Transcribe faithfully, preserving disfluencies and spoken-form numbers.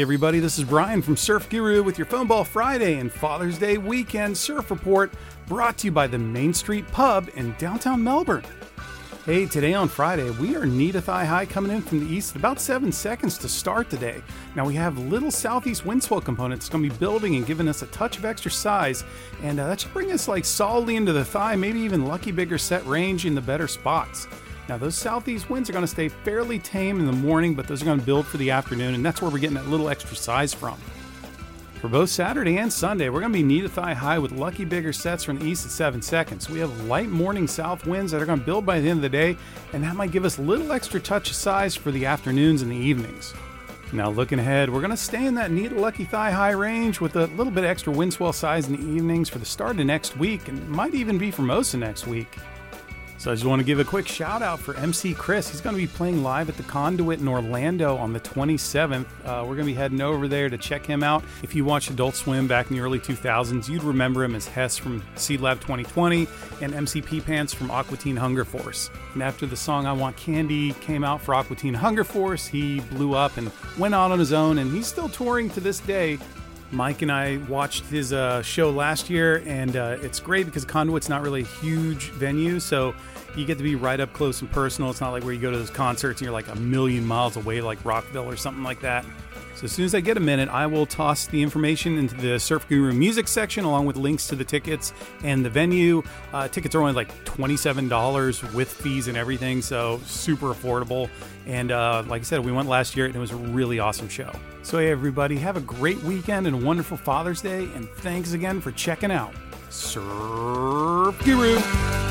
Hey everybody, this is Brian from Surf Guru with your Phone Ball Friday and Father's Day weekend surf report, brought to you by the Main Street Pub in downtown Melbourne. Hey, today on Friday, we are knee to thigh high coming in from the east at about seven seconds to start today. Now we have little southeast wind swell components going to be building and giving us a touch of extra size, and uh, that should bring us like solidly into the thigh, maybe even lucky bigger set range in the better spots. Now those southeast winds are going to stay fairly tame in the morning, but those are going to build for the afternoon, and that's where we're getting that little extra size from. For both Saturday and Sunday, we're going to be knee to thigh high with lucky bigger sets from the east at seven seconds. We have light morning south winds that are going to build by the end of the day, and that might give us a little extra touch of size for the afternoons and the evenings. Now looking ahead, we're going to stay in that knee to lucky thigh high range with a little bit extra wind swell size in the evenings for the start of next week, and might even be for most of next week. So I just want to give a quick shout out for M C Chris. He's going to be playing live at the Conduit in Orlando on the twenty-seventh. Uh, we're going to be heading over there to check him out. If you watched Adult Swim back in the early two thousands, you'd remember him as Hess from Seed Lab twenty twenty and M C P Pants from Aqua Teen Hunger Force. And after the song I Want Candy came out for Aqua Teen Hunger Force, he blew up and went out on his own, and he's still touring to this day. Mike and I watched his uh, show last year, and uh, it's great because Conduit's not really a huge venue, so you get to be right up close and personal. It's not like where you go to those concerts and you're like a million miles away like Rockville or something like that. So as soon as I get a minute, I will toss the information into the Surf Guru music section along with links to the tickets and the venue. Uh, tickets are only like twenty-seven dollars with fees and everything, so super affordable. And uh, like I said, we went last year and it was a really awesome show. So hey everybody, have a great weekend and a wonderful Father's Day, and thanks again for checking out Surf Guru.